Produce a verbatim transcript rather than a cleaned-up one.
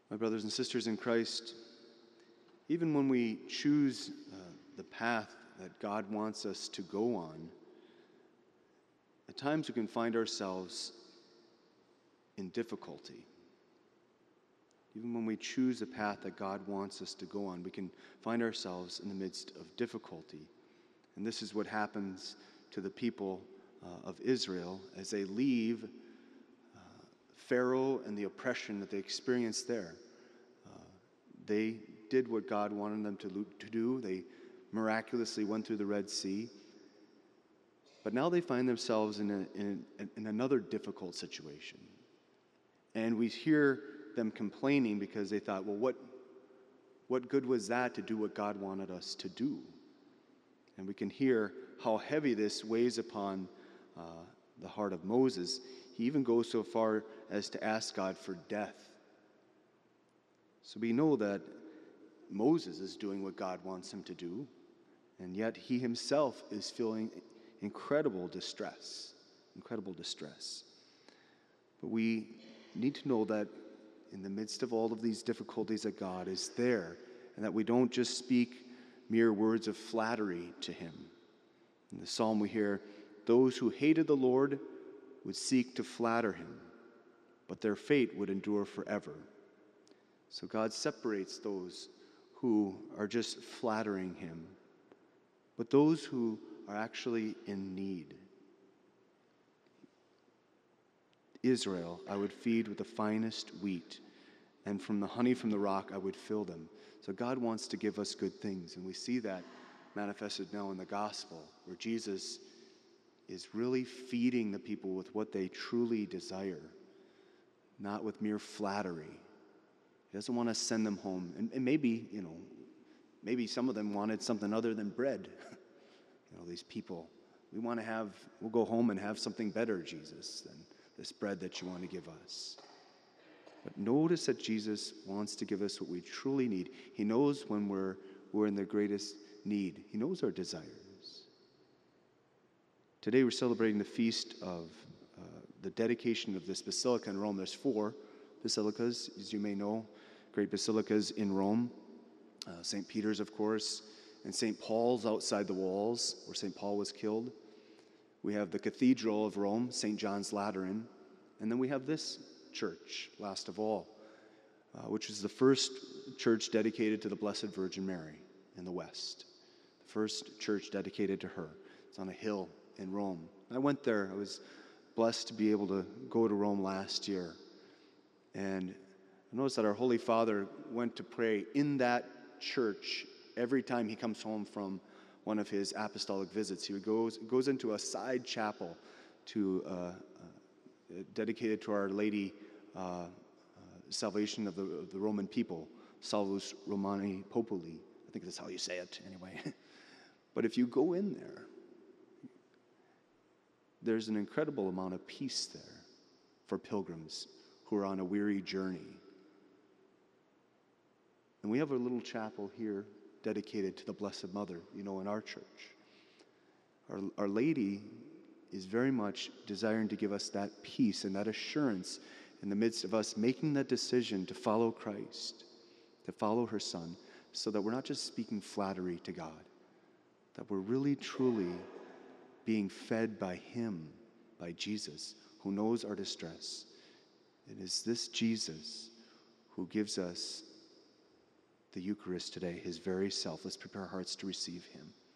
My brothers and sisters in Christ, even when we choose uh, the path that God wants us to go on, at times we can find ourselves in difficulty. Even when we choose a path that God wants us to go on, we can find ourselves in the midst of difficulty. And this is what happens to the people uh, of Israel as they leave uh, Pharaoh and the oppression that they experienced there. Uh, they did what God wanted them to, to do. They miraculously went through the Red Sea. But now they find themselves in, a, in, in another difficult situation. And we hear them complaining because they thought, well, what, what good was that to do what God wanted us to do? And we can hear how heavy this weighs upon uh, the heart of Moses. He even goes so far as to ask God for death. So we know that Moses is doing what God wants him to do, and yet he himself is feeling incredible distress, incredible distress. But we need to know that in the midst of all of these difficulties that God is there, and that we don't just speak mere words of flattery to him. In the psalm we hear, those who hated the Lord would seek to flatter him, but their fate would endure forever. So God separates those who are just flattering him, but those who are actually in need. Israel I would feed with the finest wheat, and from the honey from the rock I would fill them. So God wants to give us good things, and we see that manifested now in the gospel, where Jesus is really feeding the people with what they truly desire, not with mere flattery. He doesn't want to send them home. And, and maybe, you know, maybe some of them wanted something other than bread. You know, these people, we want to have, we'll go home and have something better, Jesus, than this bread that you want to give us. But notice that Jesus wants to give us what we truly need. He knows when we're, we're in the greatest need. He knows our desires. Today we're celebrating the feast of uh, the dedication of this basilica in Rome. There's four basilicas, as you may know, great basilicas in Rome. Uh, Saint Peter's, of course, and Saint Paul's outside the walls, where Saint Paul was killed. We have the Cathedral of Rome, Saint John's Lateran, and then we have this church, last of all, uh, which is the first church dedicated to the Blessed Virgin Mary in the West. The first church dedicated to her. It's on a hill in Rome. I went there. I was blessed to be able to go to Rome last year. And I noticed that our Holy Father went to pray in that church every time he comes home from one of his apostolic visits. He goes, goes into a side chapel to uh, uh, dedicated to Our Lady, uh, uh, salvation of the, of the Roman people, Salvus Romani Populi. I think that's how you say it anyway. But if you go in there, there's an incredible amount of peace there for pilgrims who are on a weary journey. And we have a little chapel here dedicated to the Blessed Mother, you know, in our church. Our, Our Lady is very much desiring to give us that peace and that assurance in the midst of us making that decision to follow Christ, to follow her Son, so that we're not just speaking flattery to God, that we're really, truly being fed by him, by Jesus, who knows our distress. It is this Jesus who gives us the Eucharist today, his very self. Let's prepare our hearts to receive him.